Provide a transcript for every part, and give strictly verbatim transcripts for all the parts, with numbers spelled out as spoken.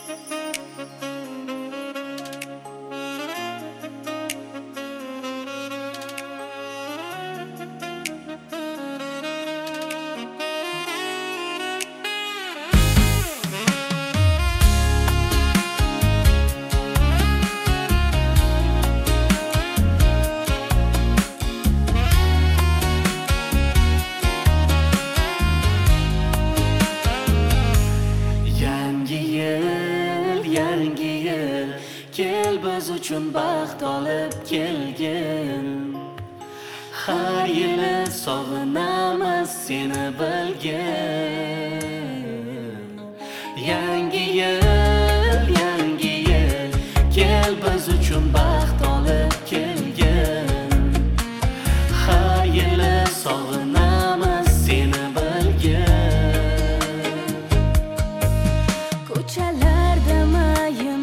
Kel biz uchun baxt olib kelgin. Har yili sog'inamiz seni bilgin. Yangi yil, yangi yil, kel biz uchun baxt olib kelgin. Har yili sog'inamiz seni bilgin. Ko'chalarda mayin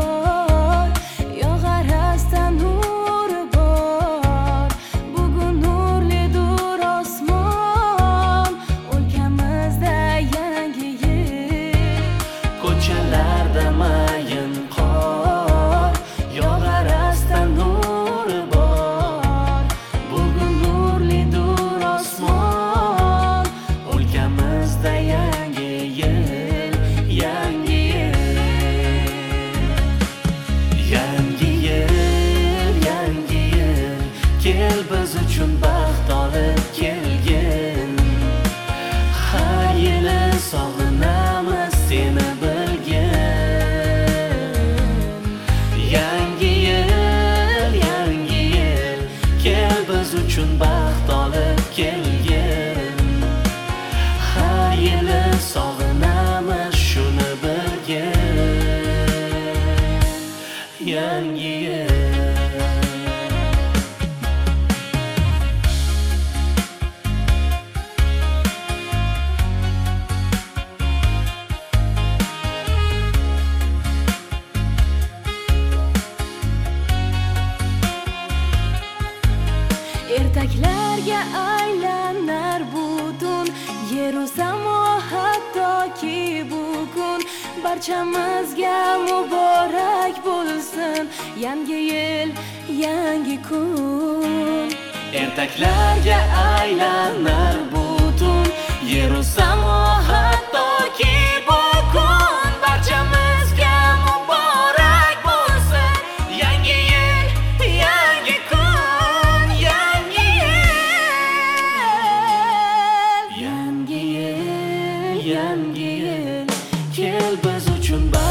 ko'chalarda mayin qor, yog'ar asta nur bor. Bugun nurlidir osmon, o'lkamizda yangi yil, yangi yil. Yangi yil, yangi yil, kel biz uchun baxt olib kelgin. Har yili sog'inamiz seni uchun baxt olib kelgin. Har yili sog'inamiz shuni bilgin. Yangi yil. Ertaklarga aylanar butun yeru samo, hattoki bugun barchamizga muborak bo'lsin. Yangi yil, yangi kun. Ertaklarga aylanar butun yeru samo, hattoki bugun barchamizga muborak bo'lsin. Yangi yil, yangi kun. Yangi yil, kel biz uchun